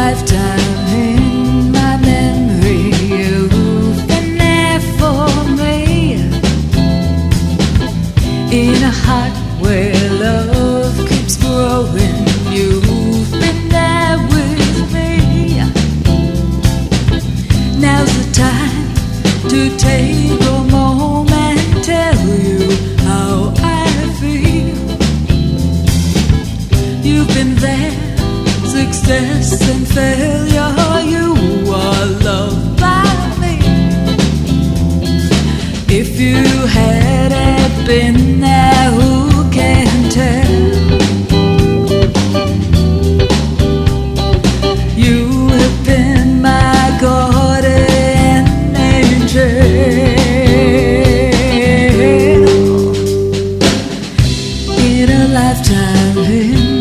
lifetime in my memory, you've been there for me. In a heart where love keeps growing, you've been there with me. Now's the time to take a moment and tell you how I feel. You've been there, success and failure, you are loved by me. If you hadn't been there, who can tell? You have been my guardian angel. In a lifetime,